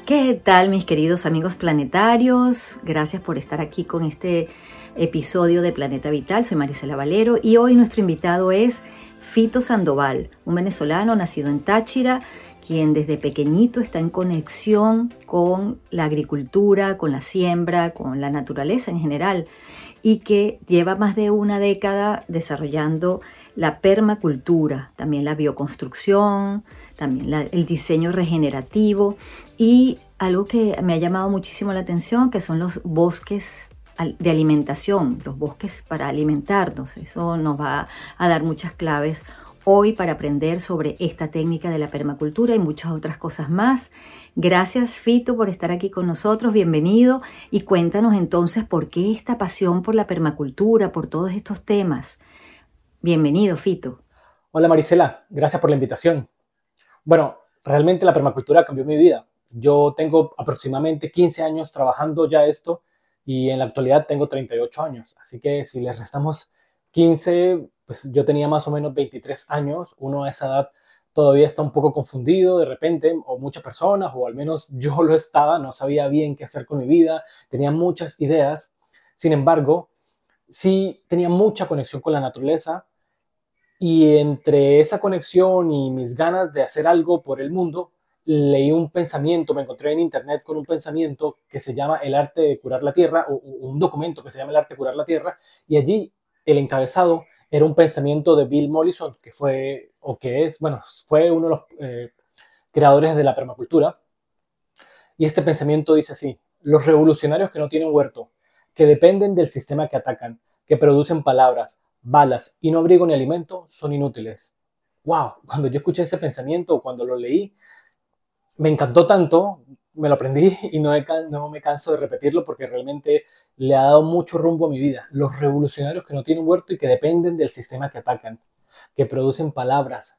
¿Qué tal, mis queridos amigos planetarios? Gracias por estar aquí con este episodio de Planeta Vital. Soy Marisela Valero y hoy nuestro invitado es Fito Sandoval, un venezolano nacido en Táchira, quien desde pequeñito está en conexión con la agricultura, con la siembra, con la naturaleza en general, y que lleva más de una década desarrollando la permacultura, también la bioconstrucción, también el diseño regenerativo y algo que me ha llamado muchísimo la atención, que son los bosques de alimentación, los bosques para alimentarnos. Eso nos va a dar muchas claves hoy para aprender sobre esta técnica de la permacultura y muchas otras cosas más. Gracias, Fito, por estar aquí con nosotros. Bienvenido y cuéntanos entonces por qué esta pasión por la permacultura, por todos estos temas. Bienvenido, Fito. Hola Marisela, gracias por la invitación. Bueno, realmente la permacultura cambió mi vida. Yo tengo aproximadamente 15 años trabajando ya esto y en la actualidad tengo 38 años. Así que si les restamos 15, pues yo tenía más o menos 23 años. Uno a esa edad todavía está un poco confundido de repente, o muchas personas, o al menos yo lo estaba, no sabía bien qué hacer con mi vida, tenía muchas ideas. Sin embargo, sí tenía mucha conexión con la naturaleza. Y entre esa conexión y mis ganas de hacer algo por el mundo, leí un pensamiento, me encontré en internet con un pensamiento que se llama El arte de curar la tierra, o un documento que se llama El arte de curar la tierra, y allí el encabezado era un pensamiento de Bill Mollison, que fue, o que es, bueno, fue uno de los creadores de la permacultura. Y este pensamiento dice así: los revolucionarios que no tienen huerto, que dependen del sistema que atacan, que producen palabras, balas y no abrigo ni alimento, son inútiles. ¡Wow! Cuando yo escuché ese pensamiento, cuando lo leí, me encantó tanto, me lo aprendí y no me canso de repetirlo porque realmente le ha dado mucho rumbo a mi vida. Los revolucionarios que no tienen huerto y que dependen del sistema que atacan, que producen palabras,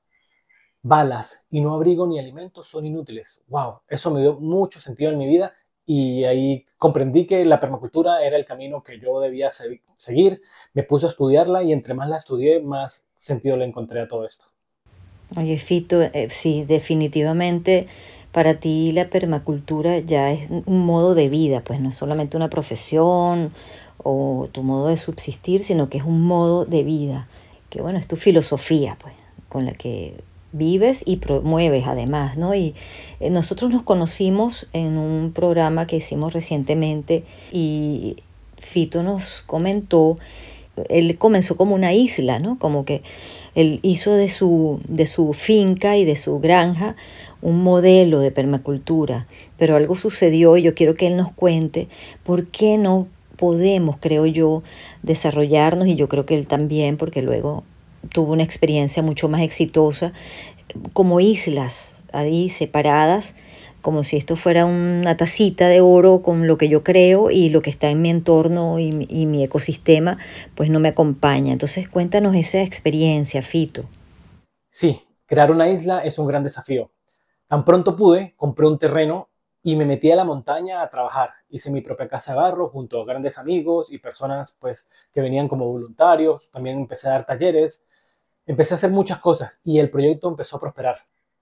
balas y no abrigo ni alimento, son inútiles. ¡Wow! Eso me dio mucho sentido en mi vida y ahí comprendí que la permacultura era el camino que yo debía seguir. Me puse a estudiarla y entre más la estudié, más sentido le encontré a todo esto. Oye, Fito, sí, definitivamente para ti la permacultura ya es un modo de vida, pues no es solamente una profesión o tu modo de subsistir, sino que es un modo de vida, que bueno, es tu filosofía, pues, con la que vives y promueves además, ¿no? Y nosotros nos conocimos en un programa que hicimos recientemente y Fito nos comentó, él comenzó como una isla, ¿no? Como que él hizo de su finca y de su granja un modelo de permacultura, pero algo sucedió y yo quiero que él nos cuente por qué no podemos, creo yo, desarrollarnos, y yo creo que él también, porque luego tuvo una experiencia mucho más exitosa, como islas ahí separadas, como si esto fuera una tacita de oro con lo que yo creo y lo que está en mi entorno y mi ecosistema, pues no me acompaña. Entonces cuéntanos esa experiencia, Fito. Sí, crear una isla es un gran desafío. Tan pronto pude, compré un terreno y me metí a la montaña a trabajar. Hice mi propia casa de barro junto a grandes amigos y personas pues que venían como voluntarios. También empecé a dar talleres. Empecé a hacer muchas cosas y el proyecto empezó a prosperar.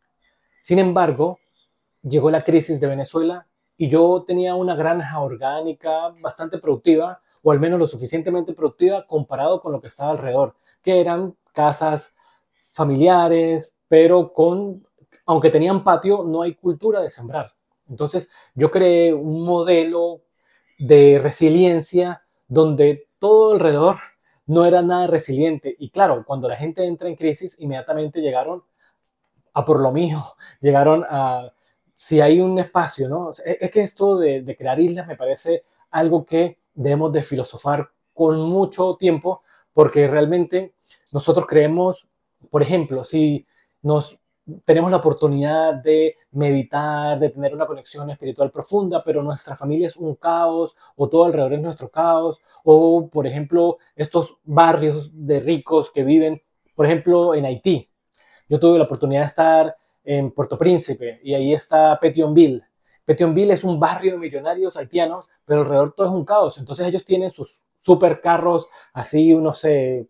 Sin embargo, llegó la crisis de Venezuela y yo tenía una granja orgánica bastante productiva, o al menos lo suficientemente productiva comparado con lo que estaba alrededor, que eran casas familiares, pero aunque tenían patio, no hay cultura de sembrar. Entonces yo creé un modelo de resiliencia donde todo alrededor no era nada resiliente. Y claro, cuando la gente entra en crisis, inmediatamente llegaron a por lo mío, llegaron a si hay un espacio, ¿no? Es que esto de crear islas me parece algo que debemos de filosofar con mucho tiempo, porque realmente nosotros creemos, por ejemplo, si nos tenemos la oportunidad de meditar, de tener una conexión espiritual profunda, pero nuestra familia es un caos, o todo alrededor es nuestro caos, o por ejemplo, estos barrios de ricos que viven, por ejemplo, en Haití. Yo tuve la oportunidad de estar en Puerto Príncipe y ahí está Petionville. Petionville es un barrio de millonarios haitianos, pero alrededor todo es un caos. Entonces ellos tienen sus supercarros así, no sé,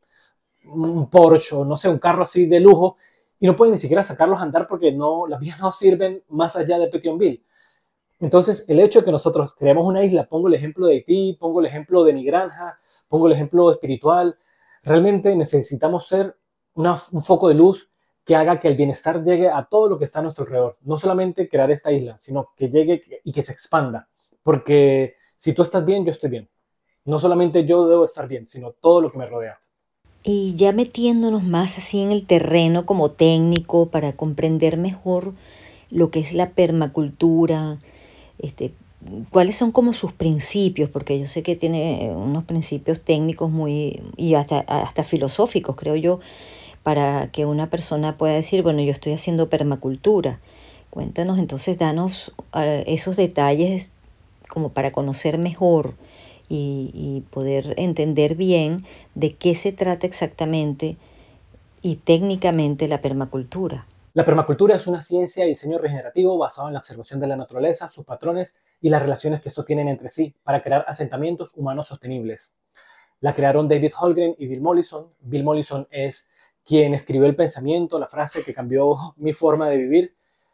un Porsche o no sé, un carro así de lujo y no pueden ni siquiera sacarlos a andar porque no, las vías no sirven más allá de Petionville. Entonces, el hecho de que nosotros creamos una isla, pongo el ejemplo de Haití, pongo el ejemplo de mi granja, pongo el ejemplo espiritual, realmente necesitamos ser un foco de luz que haga que el bienestar llegue a todo lo que está a nuestro alrededor. No solamente crear esta isla, sino que llegue y que se expanda. Porque si tú estás bien, yo estoy bien. No solamente yo debo estar bien, sino todo lo que me rodea. Y ya metiéndonos más así en el terreno como técnico para comprender mejor lo que es la permacultura, este, cuáles son como sus principios, porque yo sé que tiene unos principios técnicos muy y hasta filosóficos, creo yo, para que una persona pueda decir, bueno, yo estoy haciendo permacultura. Cuéntanos entonces, danos esos detalles como para conocer mejor y poder entender bien de qué se trata exactamente y técnicamente la permacultura. La permacultura es una ciencia de diseño regenerativo basado en la observación de la naturaleza, sus patrones y las relaciones que estos tienen entre sí para crear asentamientos humanos sostenibles. La crearon David Holmgren y Bill Mollison. Bill Mollison es quien escribió el pensamiento, la frase que cambió mi forma de vivir,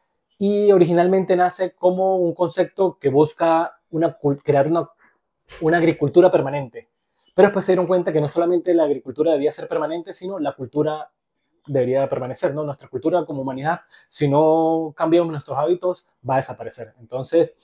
y originalmente nace como un concepto que busca crear una agricultura permanente. Pero después se dieron cuenta que no solamente la agricultura debía ser permanente, sino la cultura debería permanecer, ¿no? Nuestra cultura como humanidad, si no cambiamos nuestros hábitos, va a desaparecer. Entonces,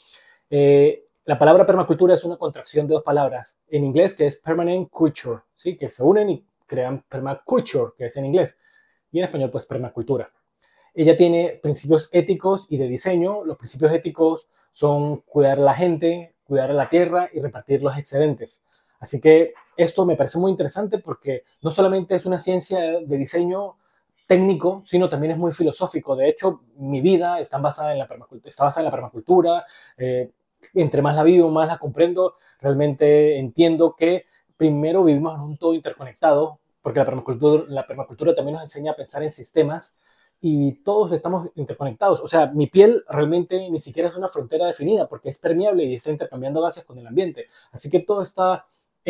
la palabra permacultura es una contracción de dos palabras en inglés que es permanent culture, ¿sí? Que se unen y crean permaculture, que es en inglés, y en español pues permacultura. Ella tiene principios éticos y de diseño. Los principios éticos son cuidar a la gente, cuidar a la tierra y repartir los excedentes. Así que esto me parece muy interesante porque no solamente es una ciencia de diseño técnico, sino también es muy filosófico. De hecho, mi vida está basada en la permacultura. Está basada en la permacultura. Entre más la vivo, más la comprendo. Realmente entiendo que primero vivimos en un todo interconectado, porque la permacultura también nos enseña a pensar en sistemas y todos estamos interconectados. O sea, mi piel realmente ni siquiera es una frontera definida porque es permeable y está intercambiando gases con el ambiente. Así que todo está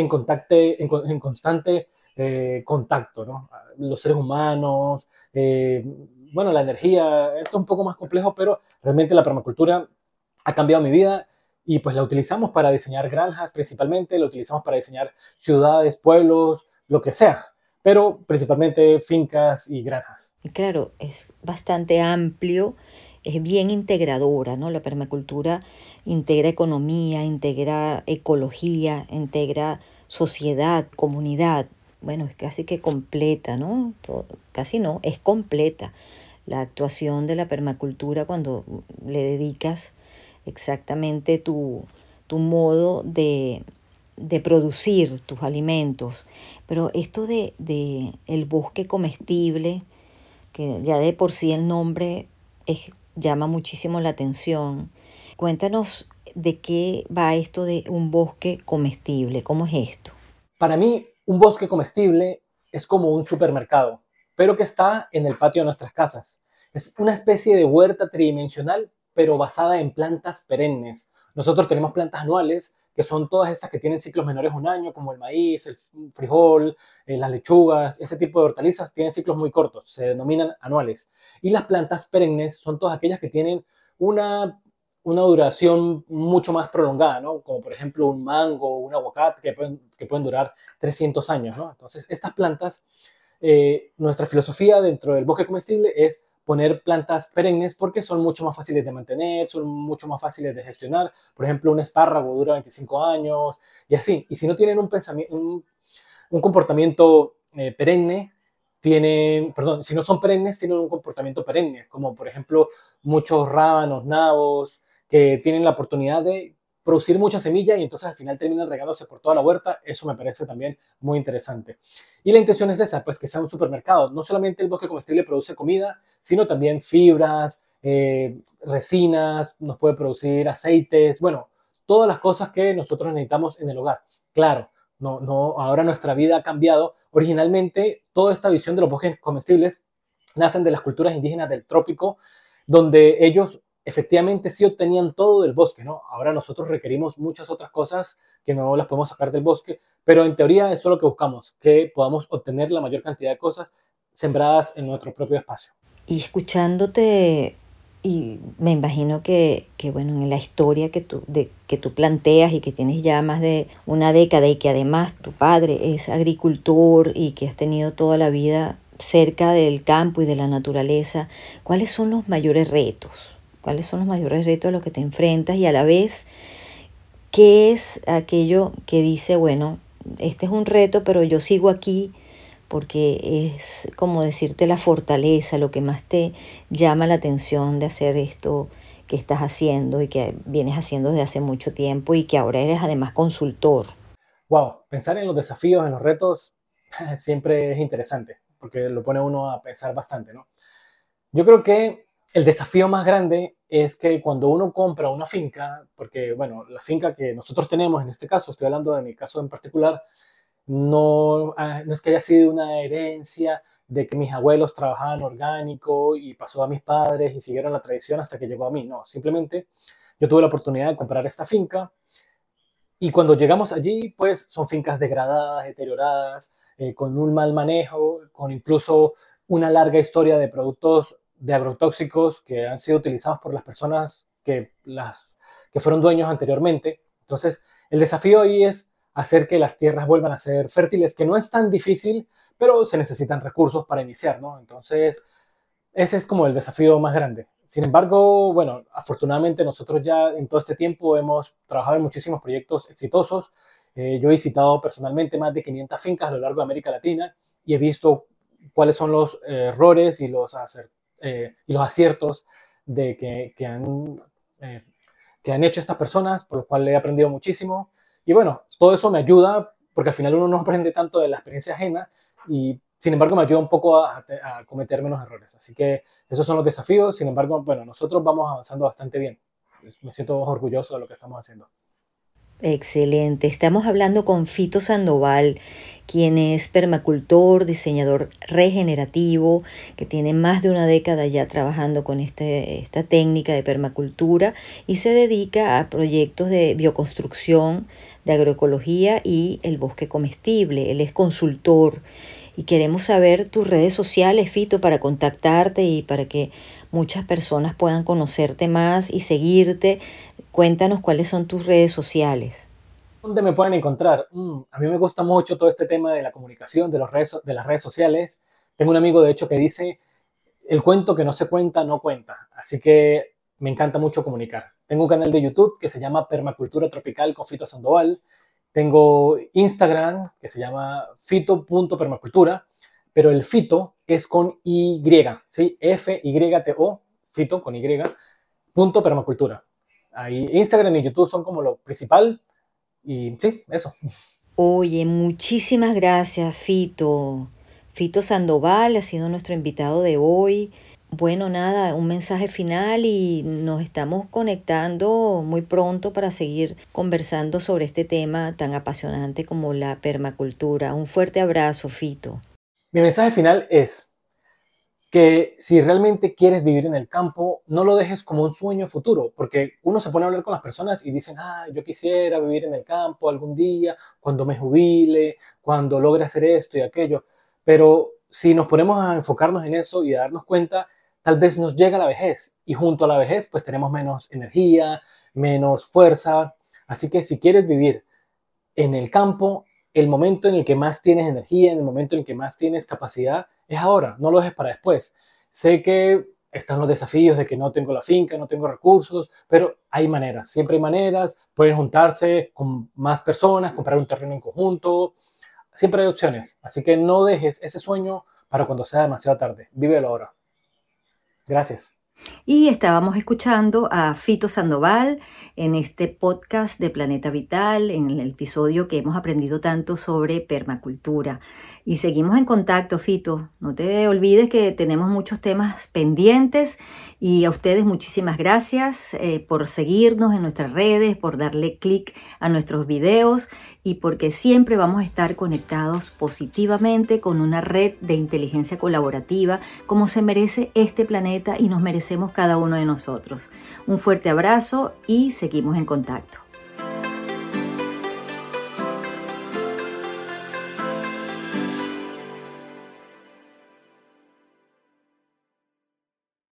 en constante contacto, ¿no? Los seres humanos, bueno, la energía, esto es un poco más complejo, pero realmente la permacultura ha cambiado mi vida y pues la utilizamos para diseñar granjas principalmente, la utilizamos para diseñar ciudades, pueblos, lo que sea, pero principalmente fincas y granjas. Y claro, es bastante amplio, es bien integradora, ¿no? La permacultura integra economía, integra ecología, integra sociedad, comunidad. Bueno, es casi que completa, ¿no? Casi no, es completa la actuación de la permacultura cuando le dedicas exactamente tu modo de producir tus alimentos. Pero esto de el bosque comestible, que ya de por sí el nombre llama muchísimo la atención. Cuéntanos de qué va esto de un bosque comestible, ¿cómo es esto? Para mí, un bosque comestible es como un supermercado, pero que está en el patio de nuestras casas. Es una especie de huerta tridimensional, pero basada en plantas perennes. Nosotros tenemos plantas anuales, que son todas estas que tienen ciclos menores a un año, como el maíz, el frijol, las lechugas, ese tipo de hortalizas tienen ciclos muy cortos, se denominan anuales. Y las plantas perennes son todas aquellas que tienen una una duración mucho más prolongada, ¿no? Como por ejemplo un mango, un aguacate, que pueden durar 300 años, ¿no? Entonces, estas plantas, nuestra filosofía dentro del bosque comestible es poner plantas perennes porque son mucho más fáciles de mantener, son mucho más fáciles de gestionar. Por ejemplo, un espárrago dura 25 años y así. Y si no tienen un comportamiento perenne, perdón, si no son perennes, tienen un comportamiento perenne, como por ejemplo muchos rábanos, nabos, que tienen la oportunidad de producir mucha semilla y entonces al final terminan regándose por toda la huerta. Eso me parece también muy interesante. Y la intención es esa, pues que sea un supermercado. No solamente el bosque comestible produce comida, sino también fibras, resinas, nos puede producir aceites, bueno, todas las cosas que nosotros necesitamos en el hogar. Claro, ahora nuestra vida ha cambiado. Originalmente, toda esta visión de los bosques comestibles nacen de las culturas indígenas del trópico, donde ellos efectivamente sí obtenían todo del bosque, ¿no? Ahora nosotros requerimos muchas otras cosas que no las podemos sacar del bosque, pero en teoría eso es lo que buscamos, que podamos obtener la mayor cantidad de cosas sembradas en nuestro propio espacio. Y escuchándote Y me imagino que bueno, en la historia que tú planteas y que tienes ya más de una década y que además tu padre es agricultor y que has tenido toda la vida cerca del campo y de la naturaleza, ¿cuáles son los mayores retos? ¿Cuáles son los mayores retos a los que te enfrentas? Y a la vez, ¿qué es aquello que dice, bueno, este es un reto, pero yo sigo aquí porque es como decirte la fortaleza, lo que más te llama la atención de hacer esto que estás haciendo y que vienes haciendo desde hace mucho tiempo y que ahora eres además consultor? Wow, pensar en los desafíos, en los retos, siempre es interesante, porque lo pone uno a pensar bastante, ¿no? Yo creo que el desafío más grande es que cuando uno compra una finca, porque, bueno, la finca que nosotros tenemos, en este caso, estoy hablando de mi caso en particular, no, no es que haya sido una herencia de que mis abuelos trabajaban orgánico y pasó a mis padres y siguieron la tradición hasta que llegó a mí. No, simplemente yo tuve la oportunidad de comprar esta finca y cuando llegamos allí, pues son fincas degradadas, deterioradas, con un mal manejo, con incluso una larga historia de productos de agrotóxicos que han sido utilizados por las personas que fueron dueños anteriormente. Entonces, el desafío ahí es hacer que las tierras vuelvan a ser fértiles, que no es tan difícil, pero se necesitan recursos para iniciar, ¿no? Entonces, ese es como el desafío más grande. Sin embargo, bueno, afortunadamente nosotros ya en todo este tiempo hemos trabajado en muchísimos proyectos exitosos. Yo he visitado personalmente más de 500 fincas a lo largo de América Latina y he visto cuáles son los errores y los aciertos eh, que han hecho estas personas, por lo cual he aprendido muchísimo. Y bueno, todo eso me ayuda porque al final uno no aprende tanto de la experiencia ajena y sin embargo me ayuda un poco a cometer menos errores. Así que esos son los desafíos. Sin embargo, bueno, nosotros vamos avanzando bastante bien. Me siento orgulloso de lo que estamos haciendo. Excelente. Estamos hablando con Fito Sandoval, quien es permacultor, diseñador regenerativo, que tiene más de una década ya trabajando con esta técnica de permacultura y se dedica a proyectos de bioconstrucción, de agroecología y el bosque comestible. Él es consultor y queremos saber tus redes sociales, Fito, para contactarte y para que muchas personas puedan conocerte más y seguirte. Cuéntanos cuáles son tus redes sociales. ¿Dónde me pueden encontrar? A mí me gusta mucho todo este tema de la comunicación, de las redes sociales. Tengo un amigo, de hecho, que dice, el cuento que no se cuenta, no cuenta. Así que me encanta mucho comunicar. Tengo un canal de YouTube que se llama Permacultura Tropical con Fito Sandoval. Tengo Instagram que se llama fito.permacultura, pero el Fito es con Y, ¿sí? F-Y-T-O, Fito con Y, punto permacultura. Ahí Instagram y YouTube son como lo principal y sí, eso. Oye, muchísimas gracias, Fito. Fito Sandoval ha sido nuestro invitado de hoy. Bueno, nada, un mensaje final y nos estamos conectando muy pronto para seguir conversando sobre este tema tan apasionante como la permacultura. Un fuerte abrazo, Fito. Mi mensaje final es que si realmente quieres vivir en el campo, no lo dejes como un sueño futuro, porque uno se pone a hablar con las personas y dicen, yo quisiera vivir en el campo algún día, cuando me jubile, cuando logre hacer esto y aquello, pero si nos ponemos a enfocarnos en eso y a darnos cuenta, tal vez nos llega la vejez y junto a la vejez pues tenemos menos energía, menos fuerza, así que si quieres vivir en el campo, el momento en el que más tienes energía, en el momento en el que más tienes capacidad, es ahora, no lo dejes para después. Sé que están los desafíos de que no tengo la finca, no tengo recursos, pero hay maneras, siempre hay maneras, pueden juntarse con más personas, comprar un terreno en conjunto, siempre hay opciones, así que no dejes ese sueño para cuando sea demasiado tarde, vívelo ahora. Gracias. Y estábamos escuchando a Fito Sandoval en este podcast de Planeta Vital, en el episodio que hemos aprendido tanto sobre permacultura. Y seguimos en contacto, Fito. No te olvides que tenemos muchos temas pendientes y a ustedes muchísimas gracias por seguirnos en nuestras redes, por darle clic a nuestros videos y porque siempre vamos a estar conectados positivamente con una red de inteligencia colaborativa como se merece este planeta y nos merecemos cada uno de nosotros. Un fuerte abrazo y seguimos en contacto.